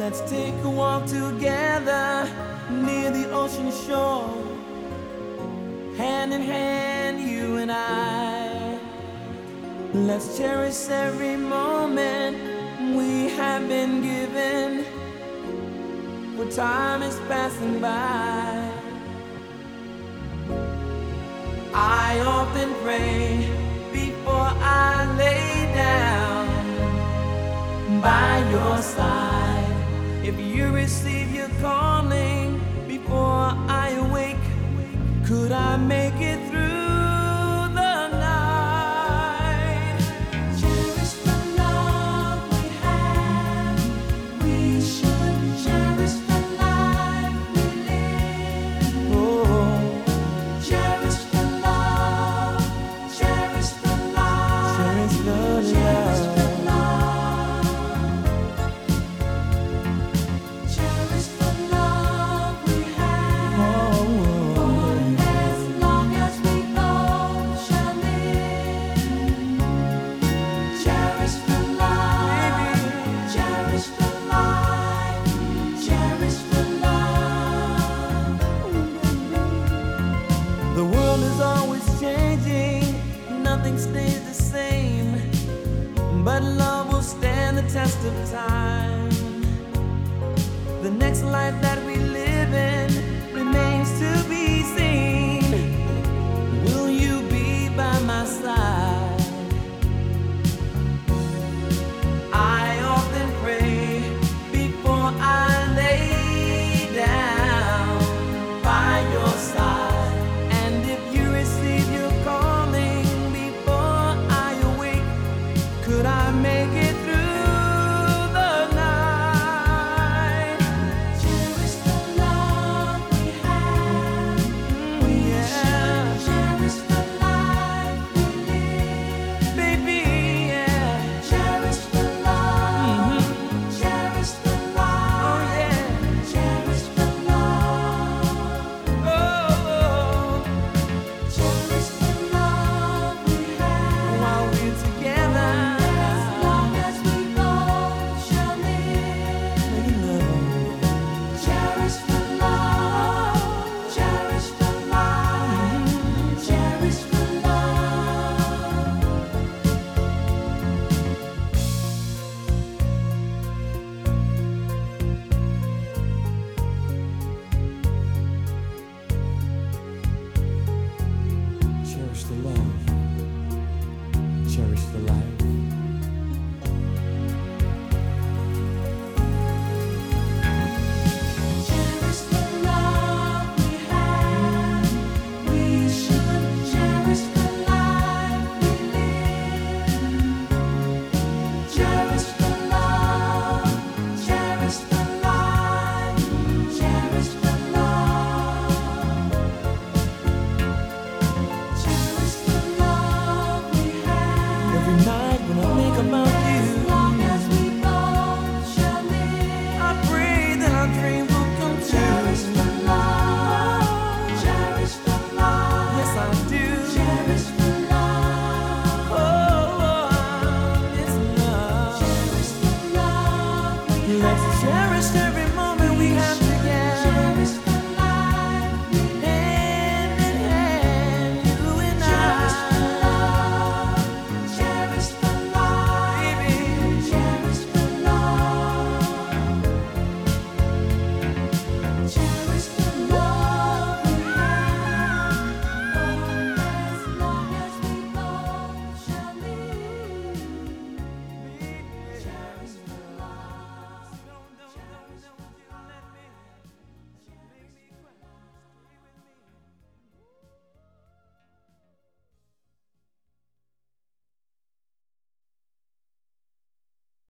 Let's take a walk together near the ocean shore, hand in hand, you and I. Let's cherish every moment we have been given, for time is passing by. I often pray before I lay down by your side. If you receive your calling before I awake, could I make it through the night? Cherish the love we have. We should cherish the life we live. Oh, cherish the love, cherish the life, cherish the love. The world is always changing, nothing stays the same, but love will stand the test of time. The next life that we